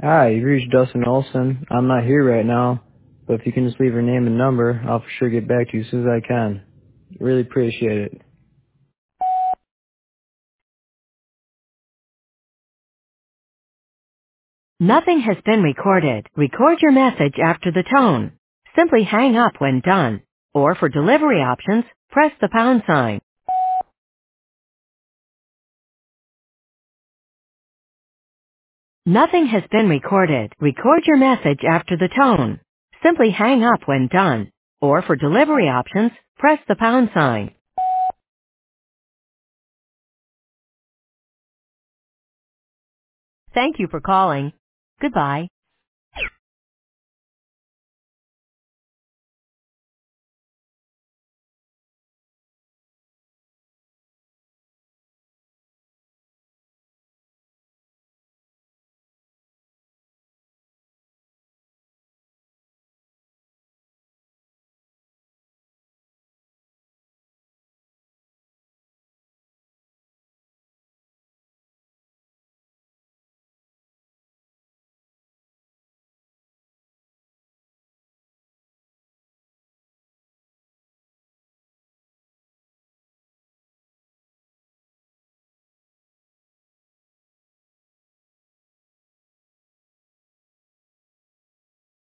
Hi, you've reached Dustin Olson. I'm not here right now, but if you can just leave your name and number, I'll for sure get back to you as soon as I can. Really appreciate it. Nothing has been recorded. Record your message after the tone. Simply hang up when done. Or for delivery options, press the pound sign. Nothing has been recorded. Record your message after the tone. Simply hang up when done. Or for delivery options, press the pound sign. Thank you for calling. Goodbye.